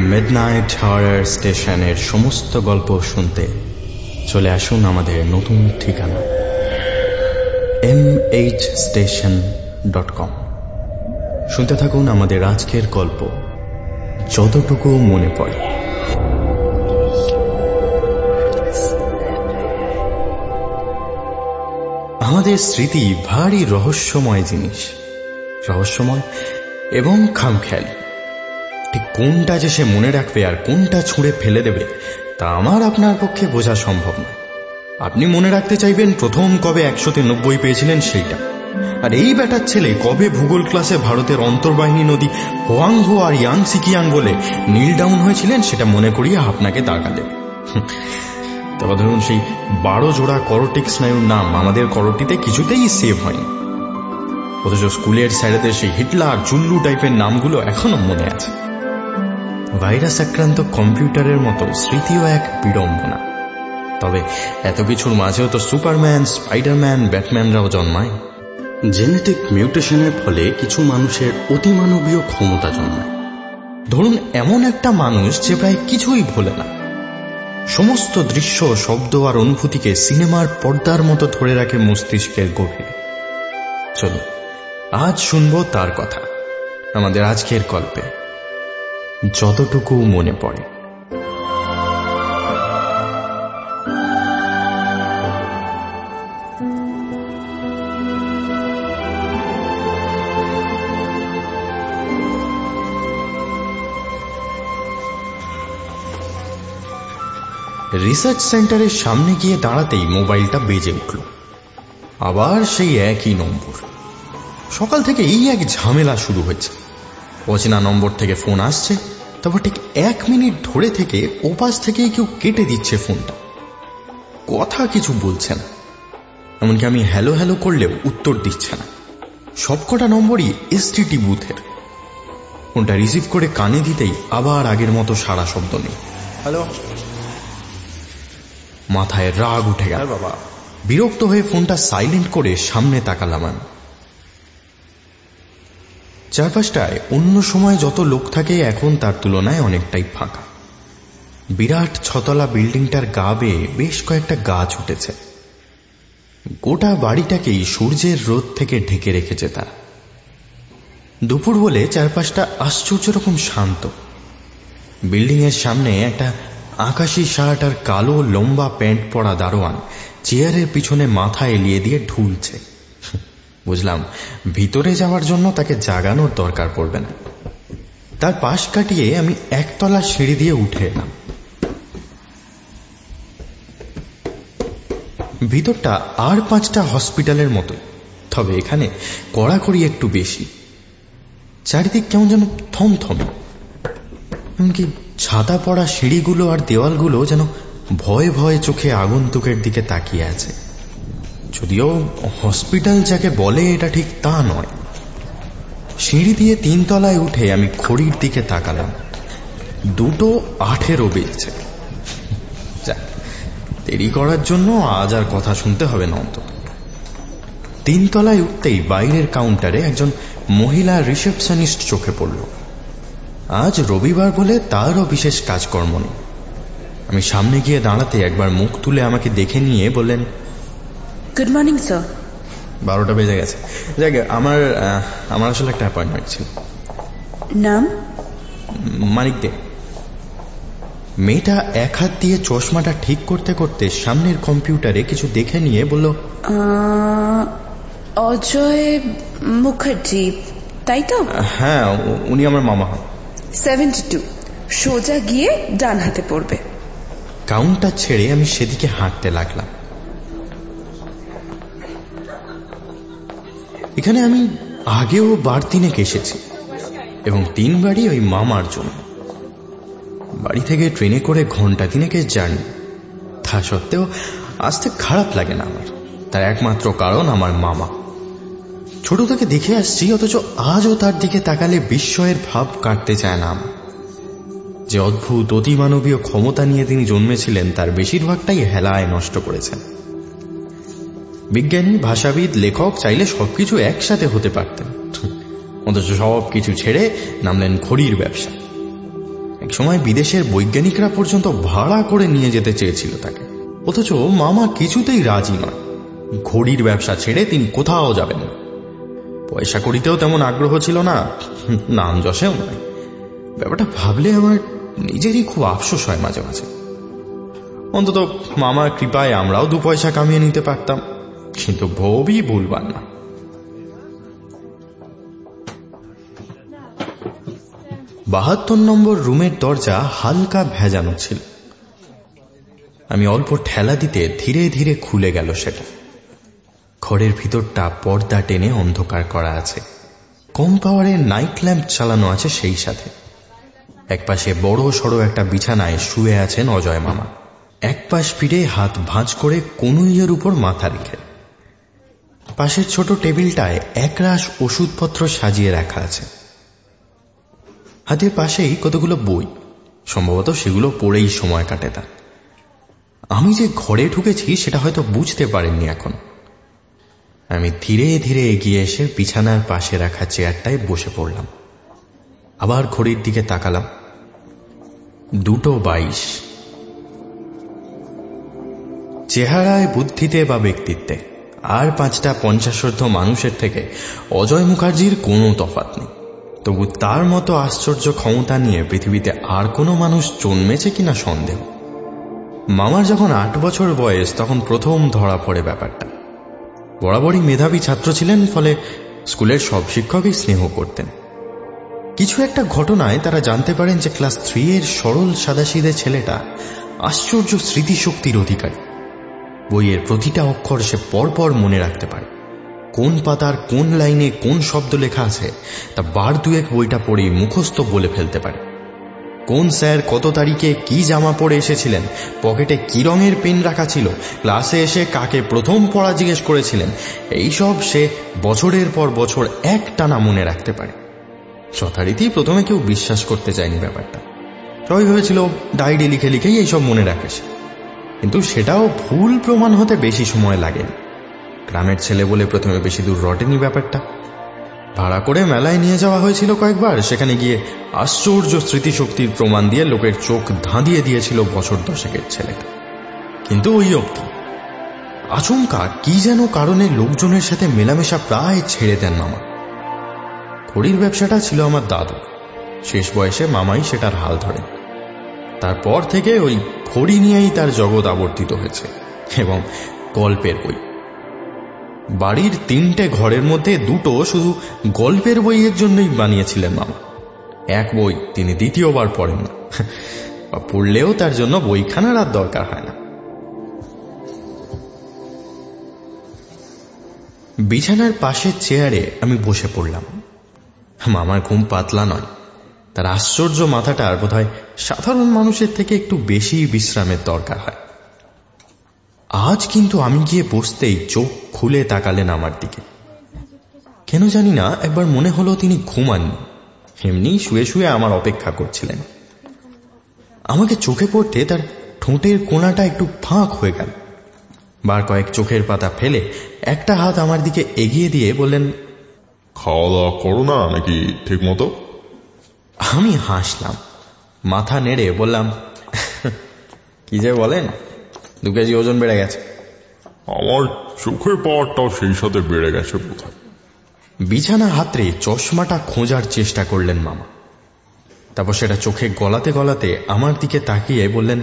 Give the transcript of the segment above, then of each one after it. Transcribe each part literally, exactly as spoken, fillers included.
Midnight horror স্টেশনের সমস্ত গল্প শুনতে চলে আসুন আমাদের নতুন ঠিকানা M H station dot com. শুনতে থাকুন আমাদের আজকের গল্প যতটুকু মনে পড়ে। আমাদের স্মৃতি ভারী রহস্যময় জিনিস, রহস্যময় এবং খামখেয়ালি। ঠিক কোনটা যে সে মনে রাখবে আর কোনটা ছুঁড়ে ফেলে দেবে তা আমার আপনার পক্ষে বোঝা সম্ভব নয়। আপনি মনে রাখতে চাইবেন প্রথম কবে একশোতে নব্বই পেয়েছিলেন সেইটা, আর এই ব্যাটার ছেলে কবে ভূগোল ক্লাসে ভারতের অন্তর্বাহিনী নদী হোয়াংহো আর ইয়াং সিকিয়াং বলে নীল ডাউন হয়েছিলেন সেটা মনে করিয়ে আপনাকে দাগা দেবে। তবে ধরুন সেই বারো জোড়া করোটিক স্নায়ুর নাম আমাদের করোটিতে কিছুতেই সেভ হয়নি, অথচ স্কুলের স্যারেদের সেই হিটলার জুল্লু টাইপের নামগুলো এখনো মনে আছে। ভাইরাস আক্রান্ত কম্পিউটারের মতো স্মৃতিও এক বিড়ম্বনা। তবে এত কিছুর মাঝেও তো সুপারম্যান, স্পাইডারম্যান, ব্যাটম্যানরাও জন্মায়। জেনেটিক মিউটেশনের ফলে কিছু মানুষের অতিমানবীয় ক্ষমতা জন্মায়। ধরুন এমন একটা মানুষ যে প্রায় কিছুই ভোলে না, সমস্ত দৃশ্য, শব্দ আর অনুভূতিকে সিনেমার পর্দার মতো ধরে রাখে মস্তিষ্কের গভীরে। চলো আজ শুনবো তার কথা আমাদের আজকের গল্পে যতটুকু মনে পড়ে। রিসার্চ সেন্টারের সামনে গিয়ে দাঁড়াতেই মোবাইলটা বেজে উঠল। আবার সেই একই নম্বর। সকাল থেকে এই এক ঝামেলা শুরু হয়েছে। অচেনা নম্বর থেকে ফোন আসছে, তারপর ঠিক এক মিনিট ধরে থেকে ওপাশ থেকেই কেউ কেটে দিচ্ছে ফোনটা। কথা কিছু বলছে না, এমনকি আমি হ্যালো হ্যালো করলেও উত্তর দিচ্ছে না। সবকটা নম্বরই এসটিটি বুথের। ফোনটা রিসিভ করে কানে দিতেই আবার আগের মতো সারা শব্দ নেই। হ্যালো। মাথায় রাগ উঠে গেল। বাবা বিরক্ত হয়ে ফোনটা সাইলেন্ট করে সামনে তাকালাম আমি। চারপাশটায় অন্য সময় যত লোক থাকে এখন তার তুলনায় অনেকটাই ফাঁকা। বিরাট ছতলা বিল্ডিংটার গা বেয়ে বেশ কয়েকটা গাছ উঠেছে। গোটা বাড়িটাকেই সূর্যের রোদ থেকে ঢেকে রেখেছে তারা। দুপুর বলে চারপাশটা আশ্চর্য রকম শান্ত। বিল্ডিং এর সামনে একটা আকাশি শার্ট আর কালো লম্বা প্যান্ট পরা দারোয়ান চেয়ারের পিছনে মাথা এলিয়ে দিয়ে ঢুলছে। বুঝলাম ভিতরে যাওয়ার জন্য তাকে জাগানোর দরকার পড়বে না। তার পাশ কাটিয়ে আমি একতলা সিঁড়ি দিয়ে উঠে এলাম। ভিতরটা আর পাঁচটা হসপিটালের মতো, তবে এখানে কড়াকড়ি একটু বেশি। চারিদিক কেমন যেন থমথমে, এমনকি ছাতা পড়া সিঁড়িগুলো আর দেওয়ালগুলো যেন ভয়ে ভয়ে চোখে আগন্তুকের দিকে তাকিয়ে আছে। যদিও হসপিটাল যাকে বলে এটা ঠিক তা নয়। সিঁড়ি দিয়ে তিনতলায় উঠে আমি ঘড়ির দিকে তাকালাম। দুটো আঠেরো বেজেছে। দেরি করার জন্য আজ আর কথা শুনতে হবে না অন্তত। তিনতলায় উঠতেই বাইরের কাউন্টারে একজন মহিলা রিসেপশনিস্ট চোখে পড়ল। আজ রবিবার বলে তারও বিশেষ কাজকর্ম নেই। আমি সামনে গিয়ে দাঁড়াতে একবার মুখ তুলে আমাকে দেখে নিয়ে বললেন, গুড মর্নিং স্যার। বারোটা বেজে গেছে। যাক, আমার আমার আসলে একটা অ্যাপয়েন্টমেন্ট ছিল। নাম? মানিক দে। মেয়েটা এক হাত দিয়ে চশমাটা ঠিক করতে করতে সামনের কম্পিউটারে কিছু দেখে নিয়ে বলল, অজয় মুখার্জি, তাই তো? হ্যাঁ, উনি আমার মামা হন। সেভেন্টি টু, সোজা গিয়ে ডান হাতে পড়বে। কাউন্টার ছেড়ে আমি সেদিকে হাঁটতে লাগলাম। এখানে আমি আগেও বার তিনেক এসেছি এবং তিনবারই ওই মামার জন্য। বাড়ি থেকে ট্রেনে করে ঘন্টা তিনেকের জার্নি। তা সত্ত্বেও আসতে খারাপ লাগে না আমার। তার একমাত্র কারণ আমার মামা। ছোট থেকে দেখে আসছি, অথচ আজও তার দিকে তাকালে বিস্ময়ের ভাব কাটতে চায় না আমার। যে অদ্ভুত অতিমানবীয় ক্ষমতা নিয়ে তিনি জন্মেছিলেন তার বেশিরভাগটাই হেলায় নষ্ট করেছেন। বিজ্ঞানী, ভাষাবিদ, লেখক চাইলে সবকিছু একসাথে হতে পারতেন, অথচ সব কিছু ছেড়ে নামলেন ঘড়ির ব্যবসা। একসময় বিদেশের বৈজ্ঞানিকরা পর্যন্ত ভাড়া করে নিয়ে যেতে চেয়েছিল তাকে, অথচ মামা কিছুতেই রাজি নয়। ঘড়ির ব্যবসা ছেড়ে তিনি কোথাও যাবেন না। পয়সা করিতেও তেমন আগ্রহ ছিল না, নাম যশেও নয়। ব্যাপারটা ভাবলে আমার নিজেরই খুব আফসোস হয় মাঝে মাঝে। অন্তত মামার কৃপায় আমরাও দু পয়সা কামিয়ে নিতে পারতাম, কিন্তু ভবই ভুলবার না। বাহাত্তর নম্বর রুমের দরজা হালকা ভেজানো ছিল। আমি অল্প ঠেলা দিতে ধীরে ধীরে খুলে গেল সেটা। ঘরের ভিতরটা পর্দা টেনে অন্ধকার করা আছে। কম পাওয়ারের নাইট ল্যাম্প চালানো আছে সেই সাথে। একপাশে বড় সড়ো একটা বিছানায় শুয়ে আছেন অজয় মামা, এক পাশ ফিরে হাত ভাঁজ করে কনুইয়ের উপর মাথা রেখে। পাশের ছোট টেবিলটায় একরাশ ওষুধপত্র সাজিয়ে রাখা আছে। হাতের পাশেই কতগুলো বই, সম্ভবত সেগুলো পড়েই সময় কাটে তার। আমি যে ঘরে ঢুকেছি সেটা হয়তো বুঝতে পারেননি এখন। আমি ধীরে ধীরে এগিয়ে এসে বিছানার পাশে রাখা চেয়ারটায় বসে পড়লাম। আবার ঘড়ির দিকে তাকালাম, দুটো বাইশ। চেহারায়, বুদ্ধিতে বা ব্যক্তিত্বে আর পাঁচটা পঞ্চাশোর্ধ্ব মানুষের থেকে অজয় মুখার্জির কোনো তফাৎ নেই। তবু তার মতো আশ্চর্য ক্ষমতা নিয়ে পৃথিবীতে আর কোনো মানুষ জন্মেছে কিনা সন্দেহ। মামার যখন আট বছর বয়স তখন প্রথম ধরা পড়ে ব্যাপারটা। বরাবরই মেধাবী ছাত্র ছিলেন, ফলে স্কুলের সব শিক্ষকই স্নেহ করতেন। কিছু একটা ঘটনায় তারা জানতে পারেন যে ক্লাস থ্রি এর সরল সাদাসিধে ছেলেটা আশ্চর্য স্মৃতিশক্তির অধিকারী। বইয়ের প্রতিটা অক্ষর সে পরপর মনে রাখতে পারে। কোন পাতার কোন লাইনে কোন শব্দ লেখা আছে তা বার দুয়েক বইটা পড়েই মুখস্থ বলে ফেলতে পারে। কোন স্যার কত তারিখে কি জামা পরে এসেছিলেন, পকেটে কি রঙের পেন রাখা ছিল, ক্লাসে এসে কাকে প্রথম পড়া জিজ্ঞেস করেছিলেন, এইসব সে বছরের পর বছর এক টানা মনে রাখতে পারে। যথারীতি প্রথমে কেউ বিশ্বাস করতে চায়নি ব্যাপারটা। সবাই ভেবেছিল ডায়েরি লিখে লিখেই এইসব মনে রাখে সে, কিন্তু সেটাও ভুল প্রমাণ হতে বেশি সময় লাগেনি। গ্রামের ছেলে বলে প্রথমে বেশি দূর রটেনি ব্যাপারটা। ভাড়া করে মেলায় নিয়ে যাওয়া হয়েছিল কয়েকবার, সেখানে গিয়ে আশ্চর্য স্মৃতিশক্তির প্রমাণ দিয়ে লোকের চোখ ধাঁধিয়ে দিয়েছিল বছর দশেকের ছেলেটা। কিন্তু ওই অবধি। আচমকা কি যেন কারণে লোকজনের সাথে মেলামেশা প্রায় ছেড়ে দেন মামা। ঘড়ির ব্যবসাটা ছিল আমার দাদু, শেষ বয়সে মামাই সেটার হাল ধরেন। তারপর থেকে ওই ঘড়ি নিয়েই তার জগৎ আবর্তিত হয়েছে, এবং গল্পের বই। বাড়ির তিনটে ঘরের মধ্যে দুটো শুধু গল্পের বইয়ের জন্যই বানিয়েছিলেন মামা। এক বই তিনি দ্বিতীয়বার পড়েন না, পড়লেও তার জন্য বইখানার আর দরকার হয় না। বিছানার পাশের চেয়ারে আমি বসে পড়লাম। মামার ঘুম পাতলা নয়, তার আশ্চর্য মাথাটার বোধহয় সাধারণ মানুষের থেকে একটু বেশি বিশ্রামের দরকার হয়। আজ কিন্তু আমি গিয়ে বসতেই চোখ খুলে তাকালেন আমার দিকে। কেন জানি না একবার মনে হলো তিনি ঘুমাননি, এমনি শুয়ে শুয়ে আমার অপেক্ষা করছিলেন। আমাকে চোখে পড়তে তার ঠোঁটের কোণাটা একটু ফাঁক হয়ে গেল। বার কয়েক চোখের পাতা ফেলে একটা হাত আমার দিকে এগিয়ে দিয়ে বললেন, খাওয়া দাওয়া করো না নাকি ঠিক মতো? আমি হাসলাম, মাথা নেড়ে বললাম, কি যে বলেন, দু কেজি ওজন বেড়ে গেছে। আমার চোখের পাওয়ারটাও সেই সাথে বেড়ে গেছে বোধহয়। বিছানা হাতড়ে চশমাটা খোঁজার চেষ্টা করলেন মামা। তারপর সেটা চোখে গলাতে গলাতে আমার দিকে তাকিয়ে বললেন,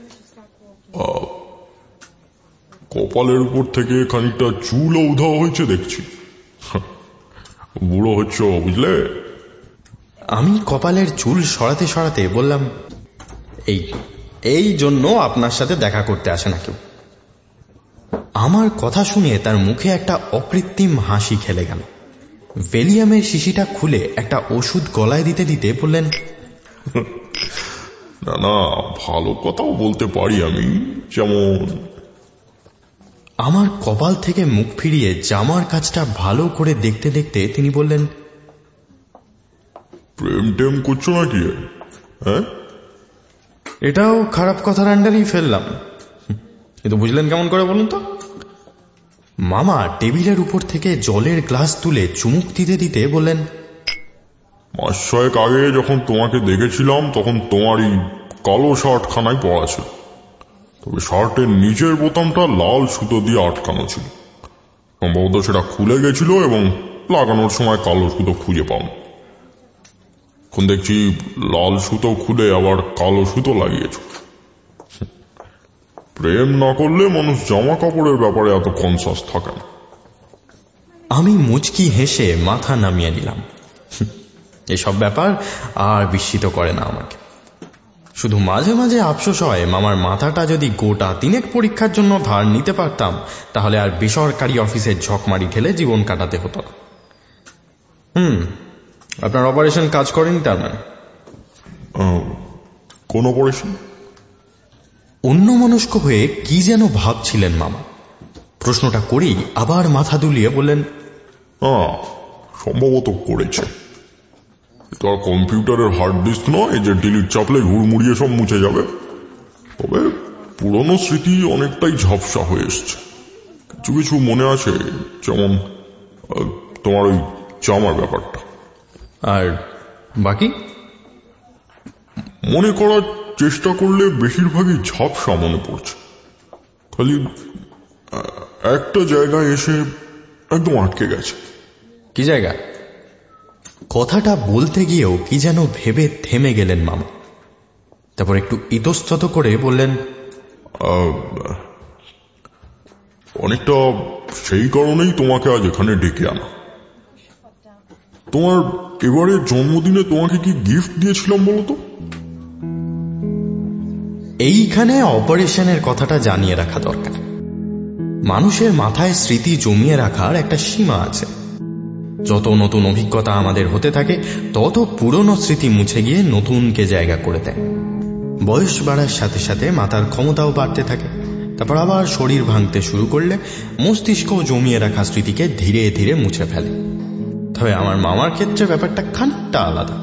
কপালের উপর থেকে খানিকটা চুলও উধাও হয়েছে দেখছি। বুড়ো হচ্ছ বুঝলে। আমি কপালের চুল সরাতে সরাতে বললাম, এই এই জন্য আপনার সাথে দেখা করতে আসে না কেউ। আমার কথা শুনে তার মুখে একটা অকৃত্রিম হাসি খেলে গেল। ভ্যালিয়ামের শিশিটা খুলে একটা ওষুধ গলায় দিতে দিতে বললেন, না না, ভালো কথাও বলতে পারি আমি। যেমন আমার কপাল থেকে মুখ ফিরিয়ে জামার কাজটা ভালো করে দেখতে দেখতে তিনি বললেন, প্রেম টেম করছো নাকি? হ্যাঁ, এটাও খারাপ কথার আন্ডারেই ফেললাম, কিন্তু বুঝলেন কেমন করে বলুন তো? মামা টেবিলের উপর থেকে জলের গ্লাস তুলে চুমুক দিতে দিতে বললেন, মাস ছয়েক আগে যখন তোমাকে দেখেছিলাম তখন তোমারই কালো শার্ট খানায় পরা ছিল, তবে শার্টের নিচের বোতামটা লাল সুতো দিয়ে আটকানো ছিল। সম্ভবত সেটা খুলে গেছিল এবং লাগানোর সময় কালো সুতো খুঁজে পাও। এখন দেখছি লাল সুতো খুলে আবার কালো সুতো লাগিয়েছ। প্রেম না করলে মানুষ জামা কাপড়ের ব্যাপারে এত কনসাস থাকে না। আমি মুচকি হেসে মাথা নামিয়ে নিলাম। এসব ব্যাপার আর বিস্মিত করে না আমাকে। শুধু মাঝে মাঝে আফসোস হয় মামার মাথাটা যদি গোটা তিনেক পরীক্ষার জন্য ধার নিতে পারতাম তাহলে আর বেসরকারি অফিসের ঝকমারি ঠেলে জীবন কাটাতে হতো না। হুম আপনার অপারেশন কাজ করেনি তার মানে? কোন অপারেশন? অন্যমনস্ক হয়ে কি যেন ভাবছিলেন মামা। প্রশ্নটা করেই আবার মাথা দুলিয়ে বললেন, হ্যাঁ সম্ভবত করেছে। তো আর কম্পিউটারের হার্ড ডিস্ক নয় যে ডিলিট চাপলে হুড়মুড়িয়ে সব মুছে যাবে। তবে পুরনো স্মৃতি অনেকটাই ঝাপসা হয়ে এসছে। কিছু কিছু মনে আছে, যেমন তোমার ওই জামার ব্যাপারটা। আর বাকি মনে করার চেষ্টা করলে বেশিরভাগই ঝাপসা মনে পড়ছে। খালি একটা জায়গায় এসে একদম আটকে গেছে। কি জায়গা? কথাটা বলতে গিয়েও কি যেন ভেবে থেমে গেলেন মামা। তারপর একটু ইতস্তত করে বললেন, অনেকটা সেই কারণেই তোমাকে আজ এখানে ডেকে আনা। তোমার এবারে জন্মদিনে তোমাকে কি গিফট দিয়েছিলাম বলো তো? এইখানে অপারেশনের কথাটা জানিয়ে রাখা দরকার। মানুষের মাথায় স্মৃতি জমিয়ে রাখার একটা সীমা আছে। যত নতুন অভিজ্ঞতা আমাদের হতে থাকে তত পুরনো স্মৃতি মুছে গিয়ে নতুনকে জায়গা করে দেয়। বয়স বাড়ার সাথে সাথে মাথার ক্ষমতাও বাড়তে থাকে। তারপর আবার শরীর ভাঙতে শুরু করলে মস্তিষ্ক জমিয়ে রাখা স্মৃতিকে ধীরে ধীরে মুছে ফেলে। তবে আমার মামার ক্ষেত্রে ব্যাপারটা খানিকটা আলাদা।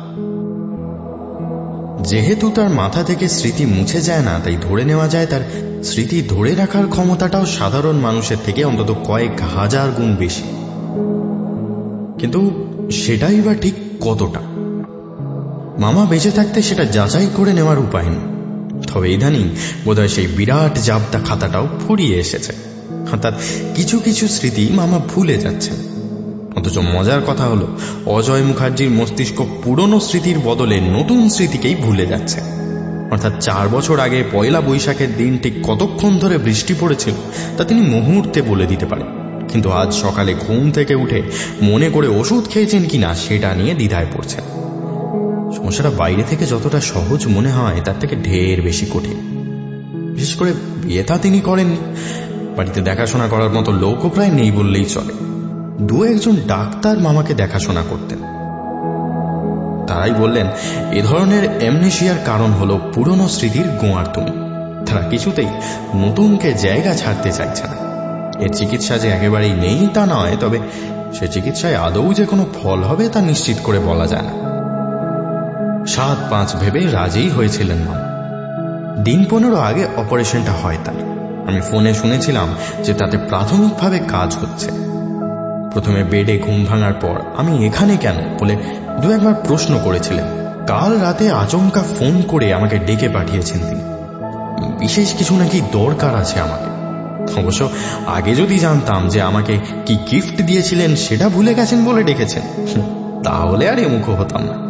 যেহেতু তার মাথা থেকে স্মৃতি মুছে যায় না, তাই ধরে নেওয়া যায় তার স্মৃতি ধরে রাখার ক্ষমতাটাও সাধারণ মানুষের থেকে অন্তত কয়েক হাজার গুণ বেশি। কিন্তু সেটাই বা ঠিক কতটা? মামা বেঁচে থাকতে সেটা যাচাই করে নেওয়ার উপায় নেই। তবে ইদানিং বোধহয় সেই বিরাট জাবদা খাতাটাও ফুরিয়ে এসেছে। অর্থাৎ কিছু কিছু স্মৃতি মামা ভুলে যাচ্ছেন। অথচ মজার কথা হলো অজয় মুখার্জির মস্তিষ্ক পুরনো স্মৃতির বদলে নতুন স্মৃতিকেই ভুলে যাচ্ছে। অর্থাৎ চার বছর আগে পয়লা বৈশাখের দিন ঠিক কতক্ষণ ধরে বৃষ্টি পড়েছিল তা তিনি মুহূর্তে বলে দিতে পারেন, কিন্তু আজ সকালে ঘুম থেকে উঠে মনে করে ওষুধ খেয়েছেন কিনা সেটা নিয়ে দ্বিধায় পড়ছেন। সমস্যাটা বাইরে থেকে যতটা সহজ মনে হয় তার থেকে ঢের বেশি কঠিন। বিশেষ করে বিয়েটা তিনি করেননি, বাড়িতে দেখাশোনা করার মতো লোকও প্রায় নেই বললেই চলে। দু একজন ডাক্তার মামাকে দেখাশোনা করতেন। তারাই বললেন এ ধরনের অ্যামনেশিয়ার কারণ হলো পুরনো স্মৃতির গোঁয়ার্তুমি। তারা কিছুতেই নতুনকে জায়গা ছাড়তে চাইছে না। এর চিকিৎসা যে একেবারেই নেই তা নয়, তবে সে চিকিৎসায় আদৌ যে কোনো ফল হবে তা নিশ্চিত করে বলা যায় না। সাত পাঁচ ভেবে রাজি হয়েছিলেন মামা। দিন পনেরো আগে অপারেশনটা হয় তার। আমি ফোনে শুনেছিলাম যে তাতে প্রাথমিকভাবে কাজ হচ্ছে। প্রথমে বেডে ঘুম ভাঙার পর আমি এখানে কেন বলে দু একবার প্রশ্ন করেছিলেন। কাল রাতে আচমকা ফোন করে আমাকে ডেকে পাঠিয়েছেন তিনি। বিশেষ কিছু নাকি দরকার আছে আমাকে। অবশ্য আগে যদি জানতাম যে আমাকে কি গিফট দিয়েছিলেন সেটা ভুলে গেছেন বলে ডেকেছেন, তাহলে আর এমুখ হতাম না।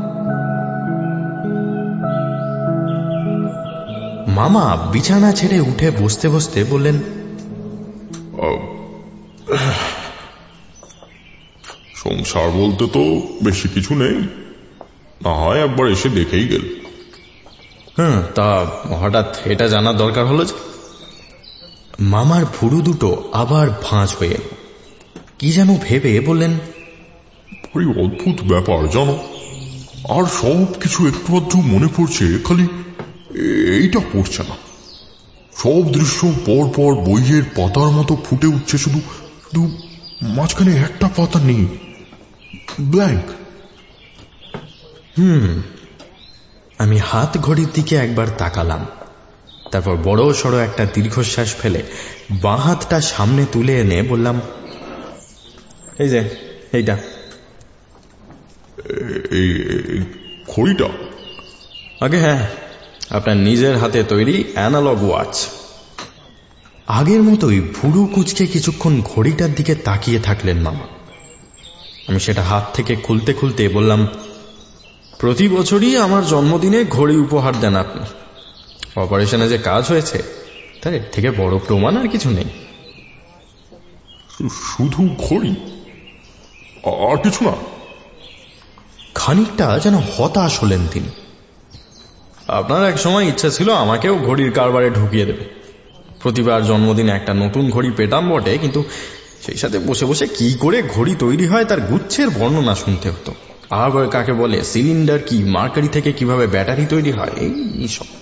মামা বিছানা ছেড়ে উঠে বসতে বসতে বললেন, সংসার বলতে তো বেশি কিছু নেই, না হয় একবার এসে দেখেই গেল। হ্যাঁ, তা হঠাৎ এটা জানার দরকার হলো যে? মামার ভুরু দুটো আবার ভাঁজ হয়ে কি যেন ভেবে বললেন, ওই অদ্ভুত ব্যাপার জানো, আর সব কিছু একটু আধটু মনে পড়ছে, খালি এইটা পড়ছে না। সব দৃশ্য পর পর বইয়ের পাতার মতো ফুটে উঠছে, শুধু শুধু মাঝখানে একটা পাতা নেই, ব্ল্যাঙ্ক। হুম আমি হাত ঘড়ির দিকে একবার তাকালাম। তারপর বড় সড়ো একটা দীর্ঘশ্বাস ফেলে বাঁ হাতটা সামনে তুলে এনে বললাম, এই যে এইটা। এই ঘড়িটা? আগে হ্যাঁ, আপনার নিজের হাতে তৈরি অ্যানালগ ওয়াচ। আগের মতোই ভুরু কুঁচকে কিছুক্ষণ ঘড়িটার দিকে তাকিয়ে থাকলেন মামা। আমি সেটা হাত থেকে খুলতে খুলতে বললাম, প্রতি বছরই আমার জন্মদিনে ঘড়ি উপহার দেন আপনি। অপারেশনে যে কাজ হয়েছে তার এর থেকে বড় প্রমাণ আর কিছু নেই। শুধু ঘড়ি আর কিছু না? খানিকটা যেন হতাশ হলেন তিনি। আপনার এক সময় ইচ্ছা ছিল আমাকেও ঘড়ির কারবারে ঢুকিয়ে দেবে। প্রতিবার জন্মদিনে একটা নতুন ঘড়ি পেতাম বটে, কিন্তু সেই সাথে বসে বসে কি করে ঘড়ি তৈরি হয় তার গুচ্ছের বর্ণনা শুনতে হতো। আবার কাকে বলে, সিলিন্ডার কি, মার্কারি থেকে কিভাবে ব্যাটারি তৈরি হয়, এই সব।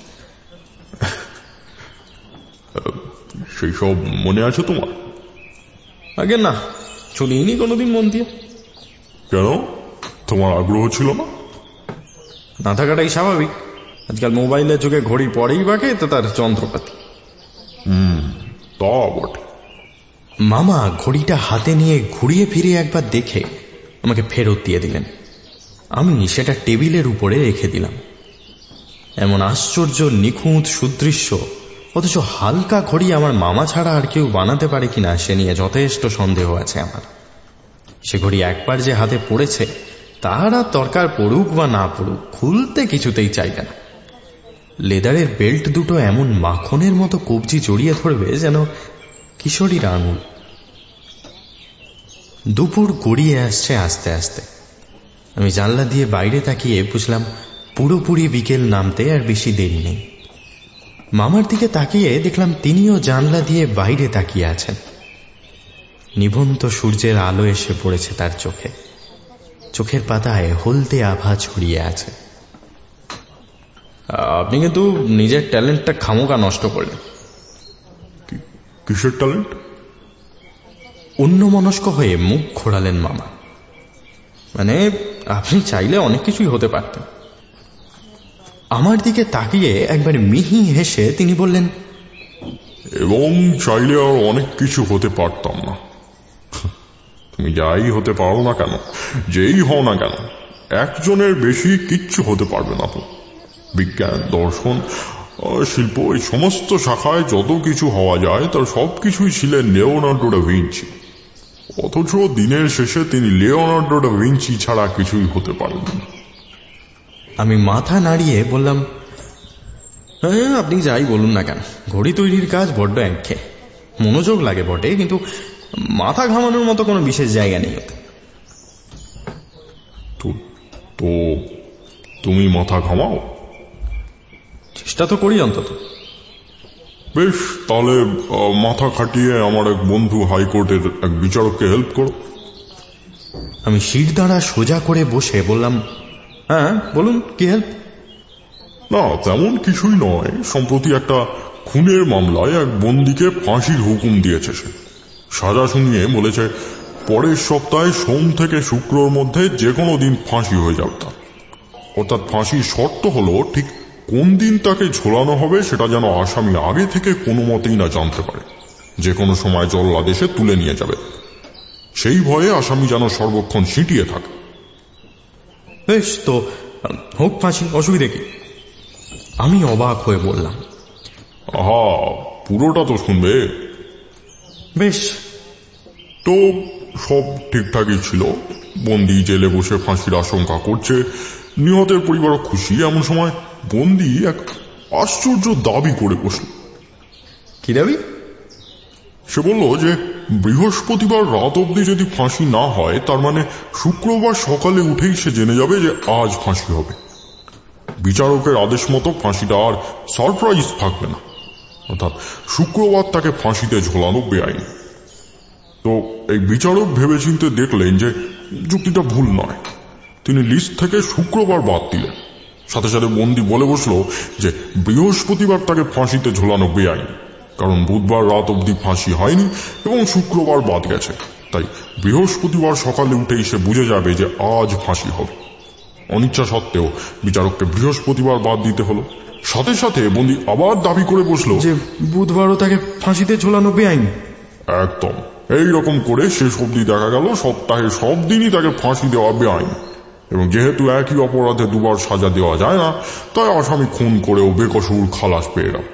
সেই সব মনে আছে তোমার? আগে না, শুনিনি কোনোদিন মন দিয়ে। কেন, তোমার আগ্রহ ছিল না? না থাকাটাই স্বাভাবিক। আজকাল মোবাইলের যুগে ঘড়ি পরেই বাকে তো তার যন্ত্রপাতি। হুম, তা বটে। মামা ঘড়িটা হাতে নিয়ে ঘুরিয়ে ফিরিয়ে একবার দেখে আমাকে ফেরত দিয়ে দিলেন। আমি সেটা টেবিলের উপরে রেখে দিলাম। এমন আশ্চর্য নিখুঁত সুদৃশ্য অথচ হালকা ঘড়ি আমার মামা ছাড়া আর কেউ বানাতে পারে কিনা সে নিয়ে যথেষ্ট সন্দেহ আছে আমার। সে ঘড়ি একবার যে হাতে পড়েছে তার আর দরকার পড়ুক বা না পড়ুক, খুলতে কিছুতেই চাইবে না। লেদারের বেল্ট দুটো এমন মাখনের মতো কবজি জড়িয়ে ধরবে যেন কিশোরীর আঙুল। দুপুর গড়িয়ে আসছে আস্তে আস্তে। আমি জানলা দিয়ে বাইরে তাকিয়ে বুঝলাম পুরোপুরি বিকেল নামতে আর বেশি দেরি নেই। মামার দিকে তাকিয়ে দেখলাম তিনিও জানলা দিয়ে বাইরে তাকিয়ে আছেন। নিভন্ত সূর্যের আলো এসে পড়েছে তার চোখে। চোখের পাতায় হলদে আভা ছড়িয়ে আছে। আপনি কিন্তু নিজের ট্যালেন্টটা খামোকা নষ্ট করলেন। কিসের ট্যালেন্ট? অন্যমনস্ক হয়ে মুখ ঘোরালেন মামা। মানে আপনি চাইলে অনেক কিছুই হতে পারতেন। আমার দিকে তাকিয়ে একবার মিহি হেসে তিনি বললেন, এবং চাইলে আর অনেক কিছু হতে পারতাম না। তুমি যাই হতে পারো না কেন, যেই হও না কেন, একজনের বেশি কিচ্ছু হতে পারবে না তো। বিজ্ঞান, দর্শন, শিল্প, এই সমস্ত শাখায় যত কিছু হওয়া যায় তার সবকিছুই ছিলেন লিওনার্দো ডা ভিঞ্চি। অথচ দিনের শেষে তিনি লিওনার্দো ডা ভিঞ্চি ছাড়া কিছুই হতে পারেন না। আমি মাথা নাড়িয়ে বললাম, হ্যাঁ আপনি যাই বলুন না কেন, ঘড়ি তৈরির কাজ বড্ড একঘেয়ে। মনোযোগ লাগে বটে, কিন্তু মাথা ঘামানোর মতো কোনো বিশেষ জায়গা নেই ওতে। তো তুমি মাথা ঘামাও? চেষ্টা তো করি অন্তত। বেশ, তাহলে মাথা খাটিয়ে আমার এক বন্ধু হাইকোর্টের এক বিচারককে হেল্প করো। আমি শিরদাঁড়া সোজা করে বসে বললাম, হ্যাঁ বলুন, কি হেল্প? না, তেমন কিছুই নয়। সম্প্রতি একটা খুনের মামলায় এক বন্দীকে ফাঁসির হুকুম দিয়েছে সে। সাজা শুনিয়ে বলেছে পরের সপ্তাহে সোম থেকে শুক্রর মধ্যে যে কোনো দিন ফাঁসি হয়ে যাবে তার। অর্থাৎ ফাঁসির শর্ত হলো ঠিক কোন দিন তাকে ঝোলানো হবে সেটা যেন আসামি আগে থেকে কোনো মতেই না জানতে পারে। যে কোনো সময় জল্লাদেশে তুলে নিয়ে যাবে, সেই ভয়ে আসামি যেন সর্বক্ষণ সিঁটিয়ে থাকে। বেশ, তো হোক ফাঁসি, অসুবিধে কি? আমি অবাক হয়ে বললাম, আহা, পুরোটা তো শুনবে। বেশ। তো সব ঠিকঠাকই ছিল। বন্দি জেলে বসে ফাঁসির আশঙ্কা করছে, নিহতের পরিবারও খুশি। এমন সময় বন্দি এক আশ্চর্য দাবি করে বসল। কি দাবি? সে বলল যে বৃহস্পতিবার রাত অবধি যদি ফাঁসি না হয় তার মানে শুক্রবার সকালে উঠেই সে জেনে যাবে যে আজ ফাঁসি হবে। বিচারকের আদেশ মতো ফাঁসিটা আর সারপ্রাইজ থাকবে না, অর্থাৎ শুক্রবার তাকে ফাঁসিতে ঝোলানো বেআইনি। তো এই বিচারক ভেবেচিন্তে দেখলেন যে যুক্তিটা ভুল নয়। তিনি লিস্ট থেকে শুক্রবার বাদ দিলেন। সাথে সাথে বন্দি বলে বসল যে বৃহস্পতিবার তাকে ফাঁসিতে ঝোলানো বেআইনি, কারণ বুধবার রাত অবধি ফাঁসি হয়নি এবং শুক্রবার বাদ গেছে। তাই বৃহস্পতিবার সকালে উঠেই সে বুঝে যাবে যে আজ ফাঁসি হবে। অনিচ্ছা সত্ত্বেও বিচারককে বৃহস্পতিবার বাদ দিতে হলো। সাথে সাথে বন্দি আবার দাবি করে বসল যে বুধবারও তাকে ফাঁসিতে ঝোলানো বেআইনি। একদম এইরকম করে শেষ অবধি দেখা গেল সপ্তাহে সব দিনই তাকে ফাঁসি দেওয়া বেআইনি। এবং যেহেতু একই অপরাধে দুবার সাজা দেওয়া যায় না, তাই আসামি খুন করেও বেকসুর খালাস পেয়ে এলাম।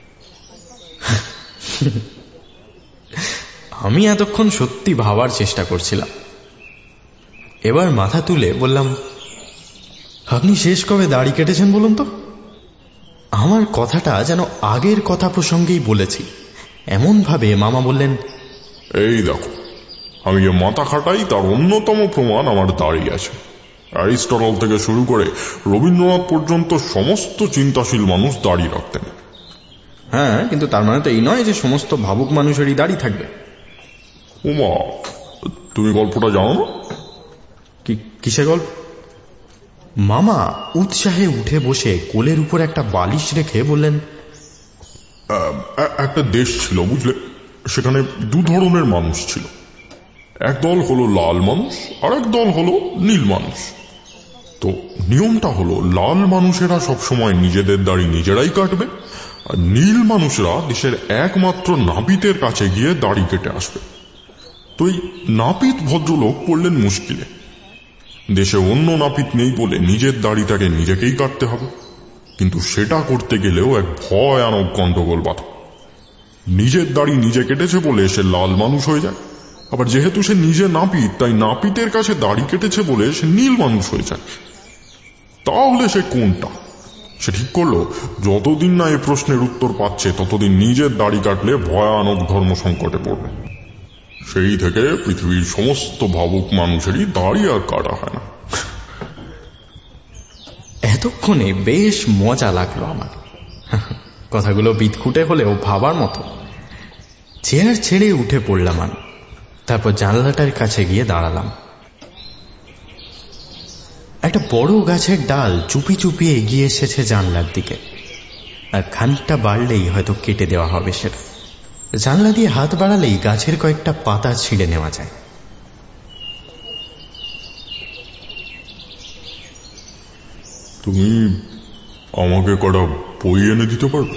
আমি এতক্ষণ সত্যি ভাবার চেষ্টা করছিলাম। এবার মাথা তুলে বললাম, আপনি শেষ কবে দাড়ি কেটেছেন বলুন তো? আমার কথাটা যেন আগের কথা প্রসঙ্গেই বলেছি এমন ভাবে মামা বললেন, এই দেখো, আমি যে মাথা খাটাই তার অন্যতম প্রমাণ আমার দাড়ি আছে। অ্যারিস্টটল থেকে শুরু করে রবীন্দ্রনাথ পর্যন্ত সমস্ত চিন্তাশীল মানুষ দাড়ি রাখতেন। হ্যাঁ, কিন্তু তার মানে তো এই নয় যে সমস্ত ভাবুক মানুষেরই দাড়ি থাকবে। ওমা, তুমি গল্পটা জানো না? কিসে গল্প? মামা উৎসাহে উঠে বসে কোলের উপর একটা বালিশ রেখে বললেন, একটা দেশ ছিল বুঝলে, সেখানে দু ধরনের মানুষ ছিল। এক দল হলো লাল মানুষ আর এক দল হলো নীল মানুষ। তো নিয়মটা হলো, লাল মানুষেরা সবসময় নিজেদের দাড়ি নিজেরাই কাটবে, আর নীল মানুষরা দেশের একমাত্র নাপিতের কাছে গিয়ে দাড়ি কেটে আসবে। তো এই নাপিত ভদ্রলোক পড়লেন মুশকিলে। দেশে অন্য নাপিত নেই বলে নিজের দাড়িটাকে নিজেকেই কাটতে হবে, কিন্তু সেটা করতে গেলেও এক ভয়ানক গন্ডগোল বাধা। নিজের দাড়ি নিজে কেটেছে বলে সে লাল মানুষ হয়ে যায়, আবার যেহেতু সে নিজে নাপিত তাই নাপিতের কাছে দাড়ি কেটেছে বলে সে নীল মানুষ হয়ে যায়। তাহলে সে কোনটা? সে ঠিক করলো, যতদিন না এ প্রশ্নের উত্তর পাচ্ছে ততদিন নিজের দাড়ি কাটলে ভয়ানক ধর্ম সংকটে পড়বে। সেই থেকে পৃথিবীর সমস্ত ভাবুক মানুষেরই দাড়ি আর কাটা হয় না। এতক্ষণে বেশ মজা লাগলো আমার। কথাগুলো বিদঘুটে হলেও ভাবার মতো। চেয়ার ছেড়ে উঠে পড়লাম আমি। তারপর জানলাটার কাছে গিয়ে দাঁড়ালাম। একটা বড় গাছের ডাল চুপি চুপি এগিয়ে এসেছে জানলার দিকে, আর খানিকটা বাড়লেই হয়তো কেটে দেওয়া হবে সেটা। জানলা দিয়ে হাত বাড়ালেই গাছের কয়েকটা পাতা ছিঁড়ে নেওয়া যায়। তুমি আমাকে কটা বই এনে দিতে পারবে?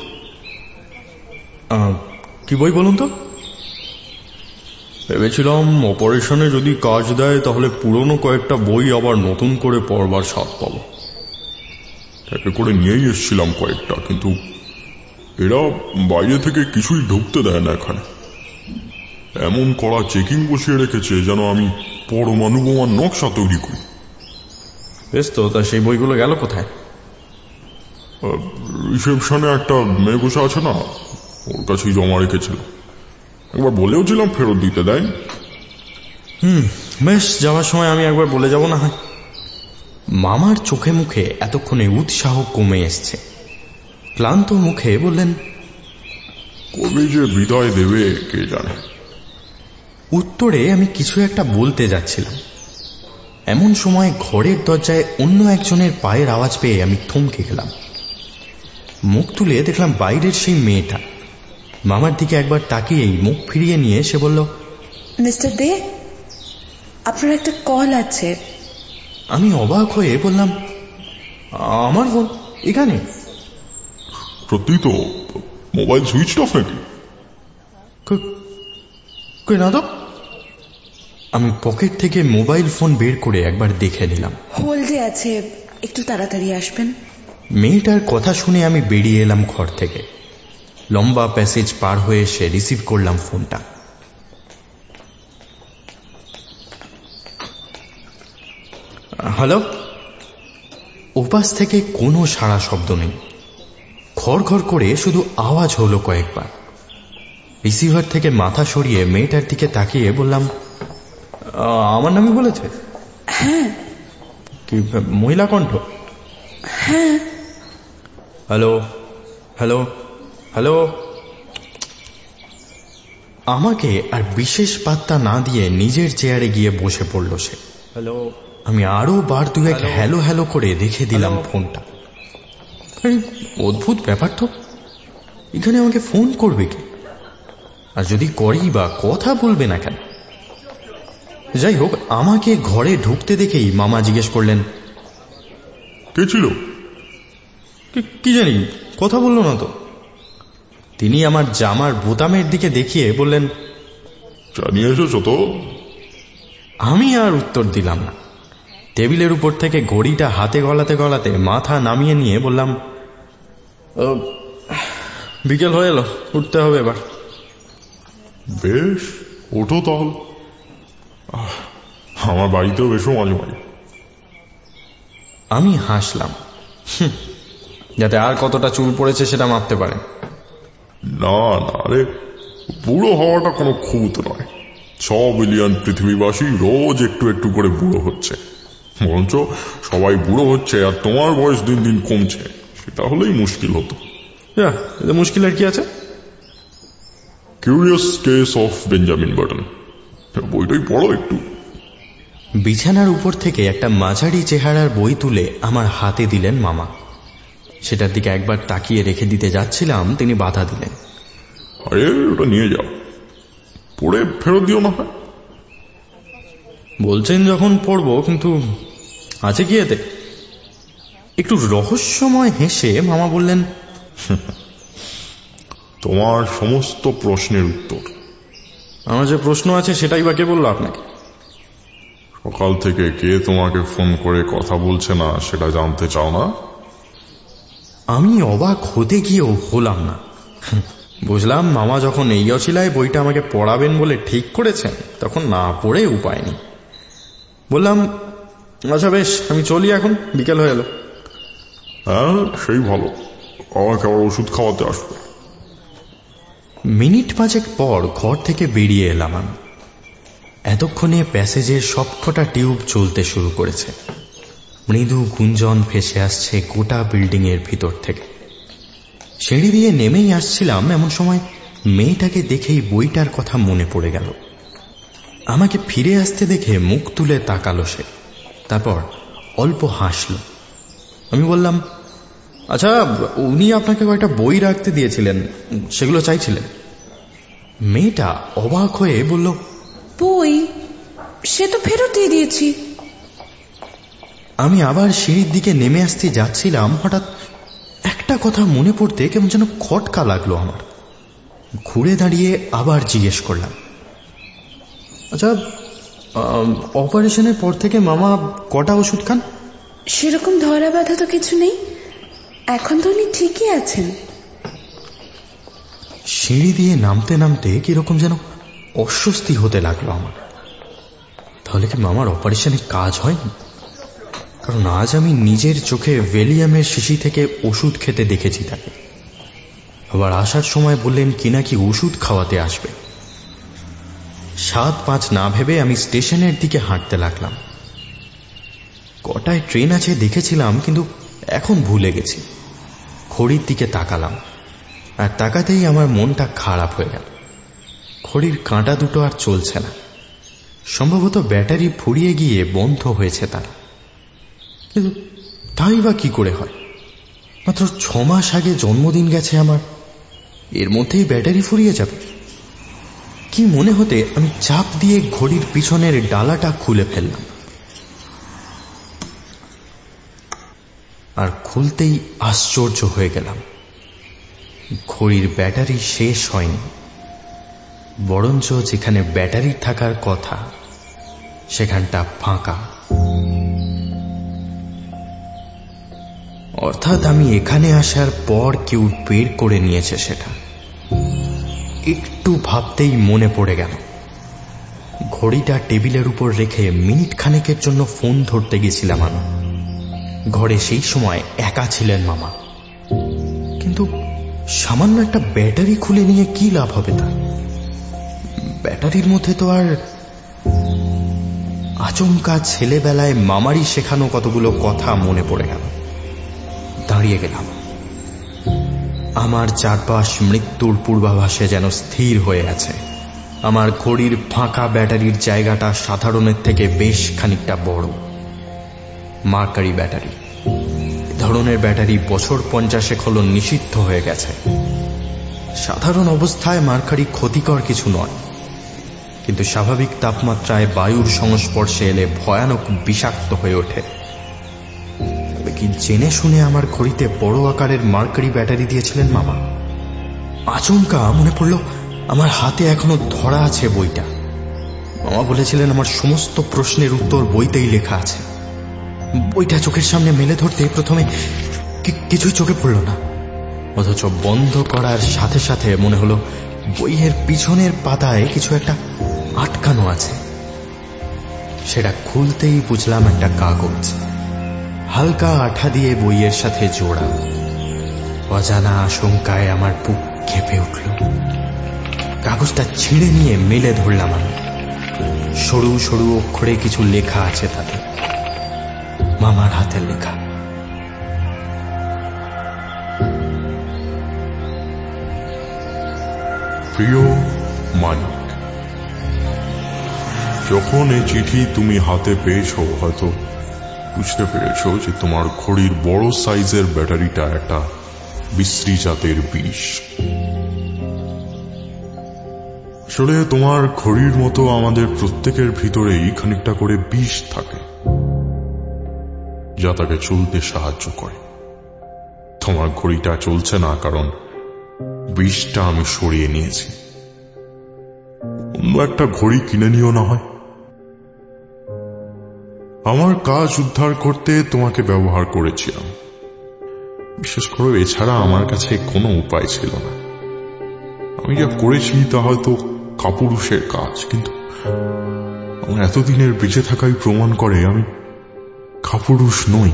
কি বই বলুন তো? ভেবেছিলাম অপারেশনে যদি কাজ দেয় তাহলে পুরনো কয়েকটা বই আবার নতুন করে পড়বার স্বাদ পাবো। একে করে নিয়েই এসেছিলাম কয়েকটা, কিন্তু এরা বাইরে থেকে কিছুই ঢুকতে দেয় না এখানে। এমন কড়া চেকিং বসিয়ে রেখেছে যেন আমি পরমাণু বোমার নকশা তৈরি করি। বেশ তো, তা সেই বইগুলো গেল কোথায়? রিসেপশনে একটা মেয়ে বসে আছে না, ওর কাছেই জমা রেখেছিল। একবার বলেও ছিলাম, ফেরত দিতে দেয়। হুম, বেশ, যাওয়ার সময় আমি একবার বলে যাব না হয়। মামার চোখে মুখে এতক্ষণে উৎসাহ কমে এসছে। ক্লান্ত মুখে বললেন, কবে যে বিদায় দেবে কে জানে। উত্তরে আমি কিছু একটা বলতে যাচ্ছিলাম, এমন সময় ঘরের দরজায় অন্য একজনের পায়ের আওয়াজ পেয়ে আমি থমকে গেলাম। মুখ তুলে দেখলাম বাইরের সেই মেয়েটা। মামার দিকে একবার তাকিয়েই মুখ ফিরিয়ে নিয়ে সে বলল, মিস্টার দে, আপনার একটা কল আছে। আমি অবাক হয়ে বললাম, আমার ফোন এখানে? সত্যি তো? মোবাইল সুইচ অফ নাকি? না তো। আমি পকেট থেকে মোবাইল ফোন বের করে একবার দেখে নিলাম। হোল্ডে আছে, একটু তাড়াতাড়ি আসবেন। মেয়েটার কথা শুনে আমি বেরিয়ে এলাম ঘর থেকে। লম্বা প্যাসেজ পার হয়ে এসে রিসিভ করলাম ফোনটা। হ্যালো। ওপাশ থেকে কোনো সাড়া শব্দ নেই। ঘর ঘর করে শুধু আওয়াজ হলো কয়েকবার। রিসিভার থেকে মাথা সরিয়ে মেয়েটার দিকে তাকিয়ে বললাম, আমার নামই বলেছে? হ্যাঁ। কি মহিলা কণ্ঠ? হ্যাঁ। Hello hello hello. আমাকে আর বিশেষ পাত্তা না দিয়ে নিজের চেয়ারে গিয়ে বসে পড়ল সে। হ্যালো। আমি আরো বার দুয়েক হ্যালো হ্যালো করে রেখে দিলাম ফোনটা। অদ্ভুত ব্যাপার তো, এখানে আমাকে ফোন করবে কি? আর যদি করেই বা কথা বলবে না কেন? যাই হোক, আমাকে ঘরে ঢুকতে দেখেই মামা জিজ্ঞেস করলেন, কে ছিল? কি জানি, কথা বললো না তো। তিনি আমার জামার বোতামের দিকে দেখিয়ে বললেন, জানিয়ে এসেছো তো? আমি আর উত্তর দিলাম না। টেবিলের উপর থেকে ঘড়িটা হাতে গলাতে গলাতে মাথা নামিয়ে নিয়ে বললাম, বিকেল হয়ে এলো, উঠতে হবে এবার। বেশ, ওঠো তাহলে। আমার বাড়িতেও এসো মাঝে মাঝে। আমি হাসলাম, যাতে আর কতটা চুল পড়েছে সেটা মাপতে পারে। না না রে, বুড়ো হওয়াটা কোনো খুঁত নয়। ছ বিলিয়ন পৃথিবীবাসী রোজ একটু একটু করে বুড়ো হচ্ছে, বরঞ্চ সবাই বুড়ো হচ্ছে আর তোমার বয়স দিন দিন কমছে, সেটা হলেই মুশকিল হতো। মুশকিল আর কি আছে? Curious case of Benjamin Button, বইটাই পড়ো একটু। বিছানার উপর থেকে একটা মাঝারি চেহারার বই তুলে আমার হাতে দিলেন মামা। সেটার দিকে একবার তাকিয়ে রেখে দিতে যাচ্ছিলাম, তিনি বাধা দিলেন। আরে ওটা নিয়ে যাও, পড়ে ফেরত দিও না। বলছেন যখন পড়বো, কিন্তু আছে কি এতে? একটু রহস্যময় হেসে মামা বললেন, তোমার সমস্ত প্রশ্নের উত্তর। আমার যে প্রশ্ন আছে সেটাই বা কে বললো আপনাকে? সকাল থেকে কে তোমাকে ফোন করে কথা বলছে না সেটা জানতে চাও না? আমি অবাক হতে গিয়েও হলাম না। বুঝলাম মামা যখন এই অছিলায় বইটা আমাকে পড়াবেন বলে ঠিক করেছেন, তখন না পড়ে উপায় নেই। বললাম, আচ্ছা বেশ, আমি চলি এখন, বিকেল হয়ে এলো। হ্যাঁ, সেই ভালো, আমাকে আবার ওষুধ খাওয়াতে আসবে। মিনিট পাঁচেক পর ঘর থেকে বেরিয়ে এলাম আমি। এতক্ষণে প্যাসেজের সবকটা টিউব চলতে শুরু করেছে। মৃদু গুঞ্জন ভেসে আসছে গোটা বিল্ডিং এর ভিতর থেকে। সিঁড়ি দিয়ে নেমেই আসছিলাম, এমন সময় মেয়েটাকে দেখেই বইটার কথা মনে পড়ে গেল। আমাকে ফিরে আসতে দেখে মুখ তুলে তাকালো সে, তারপর অল্প হাসল। আমি বললাম, আচ্ছা, উনি আপনাকে কয়েকটা বই রাখতে দিয়েছিলেন, সেগুলো চাইছিলেন? মেয়েটা অবাক হয়ে বলল, বই? সে তো ফেরত দিয়ে দিয়েছি। আমি আবার সিঁড়ির দিকে নেমে আসতে যাচ্ছিলাম, হঠাৎ একটা কথা মনে পড়তে কেমন যেন খটকা লাগলো আমার। ঘুরে দাঁড়িয়ে আবার জিজ্ঞেস করলাম, আচ্ছা, অপারেশনের পর থেকে মামা কটা ওষুধ খান? সেরকম ধরা বাঁধা তো কিছু নেই, এখন তো উনি ঠিকই আছেন। সিঁড়ি দিয়ে নামতে নামতে কিরকম যেন অস্বস্তি হতে লাগলো আমার। তাহলে কি মামার অপারেশনে কাজ হয়নি? কারণ আজ আমি নিজের চোখে ভ্যালিয়ামের শিশি থেকে ওষুধ খেতে দেখেছি তাকে। আবার আসার সময় বললেন কি নাকি ওষুধ খাওয়াতে আসবে। সাত পাঁচ না ভেবে আমি স্টেশনের দিকে হাঁটতে লাগলাম। কটায় ট্রেন আছে দেখেছিলাম, কিন্তু এখন ভুলে গেছি। ঘড়ির দিকে তাকালাম, আর তাকাতেই আমার মনটা খারাপ হয়ে গেল। ঘড়ির কাঁটা দুটো আর চলছে না, সম্ভবত ব্যাটারি ফুরিয়ে গিয়ে বন্ধ হয়েছে তারা। কিন্তু তাই বা কি করে হয়? মাত্র ছ মাস আগে জন্মদিন গেছে আমার, এর মধ্যেই ব্যাটারি ফুরিয়ে যাবে? কি মনে হতে আমি চাপ দিয়ে ঘড়ির পিছনের ডালাটা খুলে ফেললাম, আর খুলতেই আশ্চর্য হয়ে গেলাম। ঘড়ির ব্যাটারি শেষ হয়নি, বরঞ্চ যেখানে ব্যাটারি থাকার কথা সেখানটা ফাঁকা। অর্থাৎ আমি এখানে আসার পর কেউ বের করে নিয়েছে সেটা। একটু ভাবতেই মনে পড়ে গেল। ঘড়িটা টেবিলের উপর রেখে মিনিট খানেকের জন্য ফোন ধরতে গেছিলাম আমি। ঘরে সেই সময় একা ছিলেন মামা। কিন্তু সামান্য একটা ব্যাটারি খুলে নিয়ে কি লাভ হবে তার? ব্যাটারির মধ্যে তো আর... আচমকা ছেলেবেলায় মামারই শেখানো কতগুলো কথা মনে পড়ে গেল। দাঁড়িয়ে গেলাম। আমার চারপাশ মৃত্যুর পূর্বাভাসে যেন স্থির হয়ে আছে। আমার ঘড়ির ফাঁকা ব্যাটারির জায়গাটা সাধারণের থেকে বেশ খানিকটা বড়। Mercury battery. ধরনের ব্যাটারি বছর পঞ্চাশেক হল নিষিদ্ধ হয়ে গেছে। সাধারণ অবস্থায় মার্কারি ক্ষতিকর কিছু নয়, কিন্তু স্বাভাবিক তাপমাত্রায় বায়ুর সংস্পর্শে এলে ভয়ানক বিষাক্ত হয়ে ওঠে। কি জেনে শুনে আমার ঘড়িতে বড় আকারের মার্কারি ব্যাটারি দিয়েছিলেন মামা? আচমকা মনে পড়ল আমার হাতে এখনো ধরা আছে বইটা। মামা বলেছিলেন আমার সমস্ত প্রশ্নের উত্তর বইতেই লেখা আছে। বইটা চোখের সামনে মেলে ধরতে প্রথমে কিছুই চোখে পড়ল না, অথচ বন্ধ করার সাথে সাথে মনে হলো বইয়ের পিছনের পাতায় কিছু একটা আটকানো আছে। সেটা খুলতেই বুঝলাম একটা কাগজ, হালকা আঠা দিয়ে বইয়ের সাথে জোড়া। অজানা আশঙ্কায় আমার বুক কেঁপে উঠল। কাগজটা ছিঁড়ে নিয়ে মেলে ধরলাম আমি। সরু সরু অক্ষরে কিছু লেখা আছে তাতে, মামার হাতের লেখা। প্রিয় মানিক, যখন এই চিঠি তুমি হাতে পেয়েছো হয়তো বুঝতে পেরেছো যে তোমার ঘড়ির বড় সাইজের ব্যাটারিটা একটা বিশ্রী জাতের বিষ। আসলে তোমার ঘড়ির মতো আমাদের প্রত্যেকের ভিতরেই খানিকটা করে বিষ থাকে, যা তাকে চলতে সাহায্য করে। তোমার ঘড়িটা চলছে না কারণ বিষটা আমি সরিয়ে নিয়েছি। অন্য একটা ঘড়ি কিনে নিও না হয়। আমার কাজ উদ্ধার করতে তোমাকে ব্যবহার করেছিলাম, বিশেষ করে এছাড়া আমার কাছে কোনো উপায় ছিল না। আমি যা করেছি তা হয়তো কাপুরুষের কাজ, কিন্তু আমার এতদিনের বেঁচে থাকাই প্রমাণ করে আমি কাপুরুষ নই।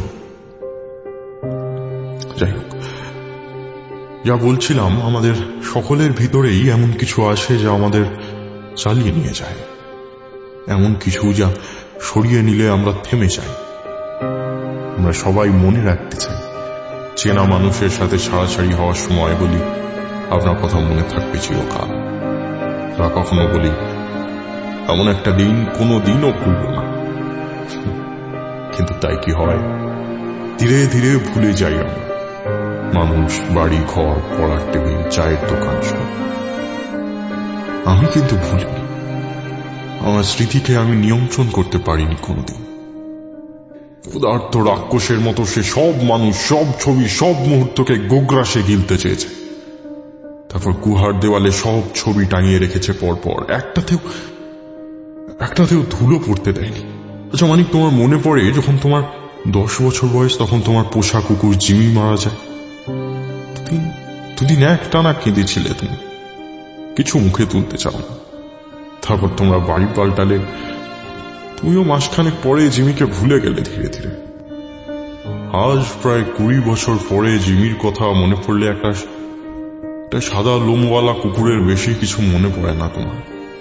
যাই হোক, যা বলছিলাম, আমাদের সকলের ভিতরেই এমন কিছু আছে যা আমাদের চালিয়ে নিয়ে যায়, এমন কিছু যা সরিয়ে নিলে আমরা থেমে যাই। আমরা সবাই মনে রাখতে চাই, চেনা মানুষের সাথে ছাড়াছাড়ি হওয়ার সময় বলি আপনার কথা মনে থাকবে চিরকাল, বা কখনো বলি এমন একটা দিন কোনো দিনও ভুলব না। কিন্তু তাই কি হয়? ধীরে ধীরে ভুলে যাই আমরা মানুষ, বাড়ি, ঘর, পড়ার টেবিল, চায়ের দোকান সব। আমি কিন্তু ভুলিনি। আমার স্মৃতিকে আমি নিয়ন্ত্রণ করতে পারিনি কোনোদিন। ক্ষুধার্ত রাক্ষসের মতো সে সব মানুষ, সব ছবি, সব মুহূর্তকে গোগ্রাসে গিলতে চেয়েছে। তারপর গুহার দেওয়ালে সব ছবি টাঙিয়ে রেখেছে পরপর, একটাতেও একটাতেও ধুলো পড়তে দেয়নি। আচ্ছা মানিক, তোমার মনে পড়ে যখন তোমার দশ বছর বয়স, তখন তোমার পোষা কুকুর জিমি মারা যায়? দুদিন দুদিন এক টানা কেঁদেছিলে তুমি, কিছু মুখে তুলতে চাও না। তারপর তোমরা বাড়ি পাল্টালে, তুমিও মাসখানেক পরে জিমিকে ভুলে গেলে ধীরে ধীরে। আজ প্রায় কুড়ি বছর পরে জিমির কথা মনে পড়লে একটা একটা সাদা লোমওয়ালা কুকুরের বেশি কিছু মনে পড়ে না তোমার।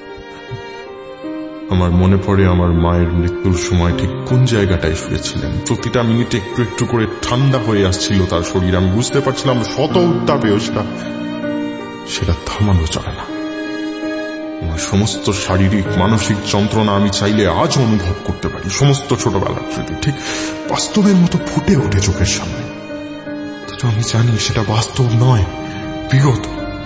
আমার মনে পড়ে আমার মায়ের মৃত্যুর সময় ঠিক কোন জায়গাটায় শুয়েছিলেন। প্রতিটা মিনিটে একটু একটু করে ঠান্ডা হয়ে আসছিল তার শরীর। আমি বুঝতে পারছিলাম শত উত্তাপে সেটা সেটা থামানো যাবে না। আমার সমস্ত শারীরিক মানসিক যন্ত্রণা আমি চাইলে আজ অনুভব করতে পারি। সমস্ত ছোটবেলার স্মৃতি ঠিক বাস্তবের মতো ফুটে ওঠে চোখের সামনে। তো আমি জানি সেটা বাস্তব নয়, বিগত।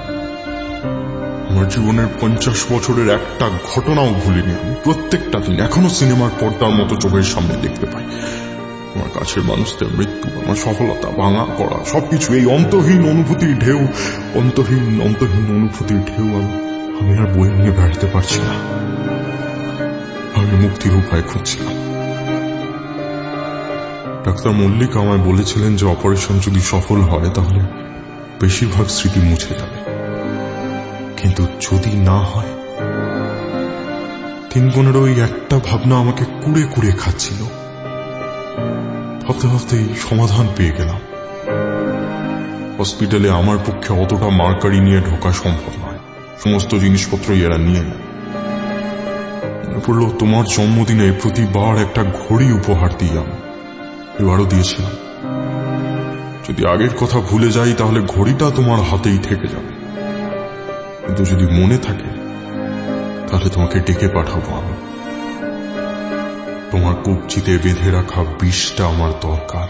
আমার জীবনের পঞ্চাশ বছরের একটা ঘটনাও ভুলিনি আমি। প্রত্যেকটা দিন এখনো সিনেমার পর্দার মতো চোখের সামনে দেখতে পাই। আমার কাছের মানুষদের মৃত্যু, আমার সফলতা, ভাঙা করা, সবকিছু এই অন্তহীন অনুভূতির ঢেউ, অন্তহীন অন্তহীন অনুভূতির ঢেউ আমি আমি আর বই নিয়ে বেড়াতে পারছি না। আমি মুক্তির উপায় খুঁজছিলাম। ডাক্তার মল্লিক আমায় বলেছিলেন যে অপারেশন যদি সফল হয় তাহলে বেশিরভাগ স্মৃতি মুছে যাবে, কিন্তু যদি না হয়। তিন গুণের ওই একটা ভাবনা আমাকে কুড়ে কুড়ে খাচ্ছিল। ভাবতে ভাবতে সমাধান পেয়ে গেলাম। হসপিটালে আমার পক্ষে অতটা মার্কারি নিয়ে ঢোকা সম্ভব নয়, সমস্ত জিনিসপত্রই এরা নিয়ে নেয়। মনে পড়লো তোমার জন্মদিনে প্রতিবার একটা ঘড়ি উপহার দিই আমি, এবারও দিয়েছিলাম। যদি আগের কথা ভুলে যাই তাহলে ঘড়িটা তোমার হাতেই থেকে যাবে, কিন্তু যদি মনে থাকে তাহলে তোমাকে ডেকে পাঠাবো আমি। তোমার কবজিতে বেঁধে রাখা বিষটা আমার দরকার।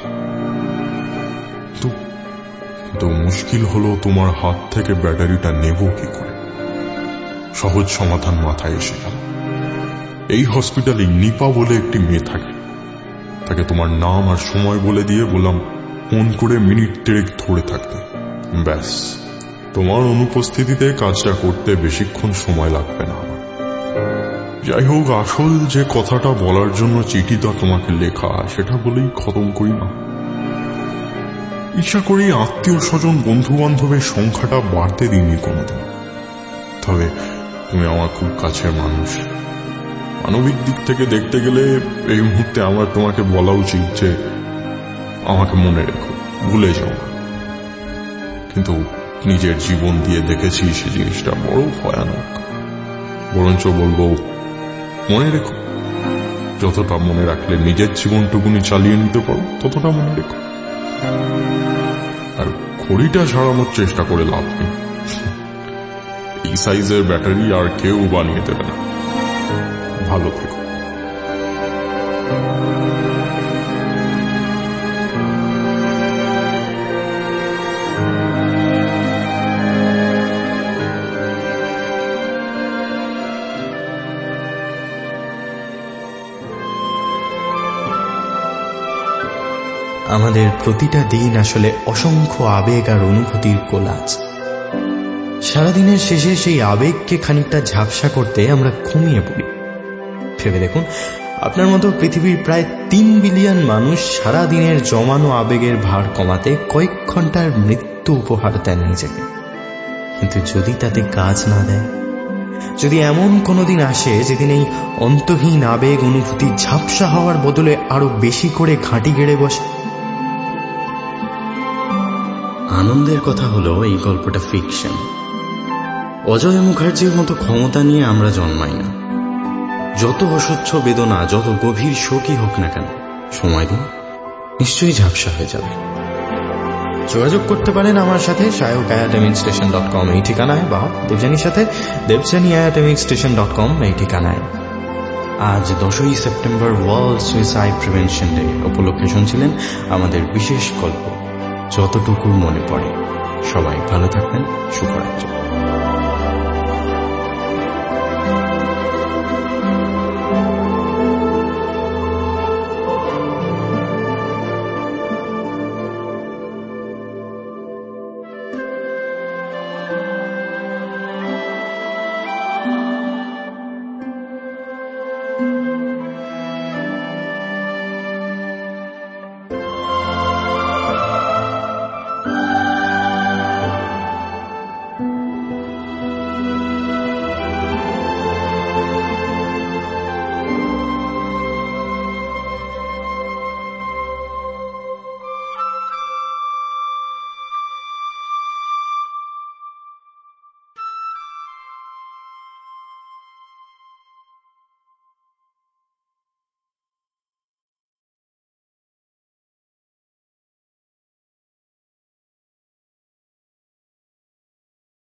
তো মুশকিল হলো তোমার হাত থেকে ব্যাটারিটা নেব কি করে। সহজ সমাধান মাথায় এসে গেল। এই হসপিটালে নিপা বলে একটি মেয়ে থাকে। তাকে তোমার নাম আর সময় বলে দিয়ে বললাম ফোন করে মিনিট দেড়েক ধরে থাকতে। ব্যাস, তোমার অনুপস্থিতিতে কাজটা করতে বেশিক্ষণ সময় লাগবে না আমার। যাই হোক, আসল যে কথাটা বলার জন্য চিঠিটা তোমাকে লেখা, সেটা বলেই খতম করি না। ইচ্ছা করি আত্মীয় স্বজন বন্ধু বান্ধবের সংখ্যাটা বাড়তে দিইনি কোনোদিন। তবে তুমি আমার খুব কাছের মানুষ। মানবিক দিক থেকে দেখতে গেলে এই মুহূর্তে আমার তোমাকে বলা উচিত যে আমাকে মনে রেখো, ভুলে যাও না। কিন্তু নিজের জীবন দিয়ে দেখেছি সে জিনিসটা বড় ভয়ানক। বরঞ্চ বলবো, মনে রেখো। যতটা মনে রাখলে নিজের জীবনটুকুনি চালিয়ে নিতে পারো, ততটা মনে রেখো। আর ঘড়িটা সারানোর চেষ্টা করে লাভ নেই। এই সাইজের ব্যাটারি আর কেউ বানিয়ে দেবে না। ভালো থেকো। আমাদের প্রতিটা দিন আসলে অসংখ্য আবেগ আর অনুভূতির কোলাজ। সারাদিনের শেষে সেই আবেগকে খানিকটা ঝাপসা করতে আমরা ঘুমিয়ে পড়ি। ভেবে দেখুন, আপনার মতো পৃথিবীর প্রায় তিন বিলিয়ন মানুষ সারা দিনের জমানো আবেগের ভার কমাতে কয়েক ঘন্টার মৃত্যু উপহার দেন নিজেকে। কিন্তু যদি তাতে কাজ না দেয়, যদি এমন কোনোদিন আসে যেদিন এই অন্তহীন আবেগ অনুভূতি ঝাপসা হওয়ার বদলে আরো বেশি করে ঘাঁটি গেড়ে বসে। আনন্দের কথা হলো, এই গল্পটা ফিকশন। অজয় মুখার্জির মতো ক্ষমতা নিয়ে আমরা জন্মাই না। যত অসহ্য বেদনা, যত গভীর শোকই হোক না কেন, সময় দিন, নিশ্চয়ই ঝাপসা হয়ে যাবে। যোগাযোগ করতে পারেন আমার সাথে Sayak at emic station dot com এই ঠিকানায়, বা দেবযানীর সাথে Debjani at emic station dot com এই ঠিকানায়। আজ দশই September world suicide prevention day উপলক্ষে শুনছিলেন আমাদের বিশেষ গল্প যতটুকু মনে পড়ে। সবাই ভালো থাকবেন। শুভরাত্রি।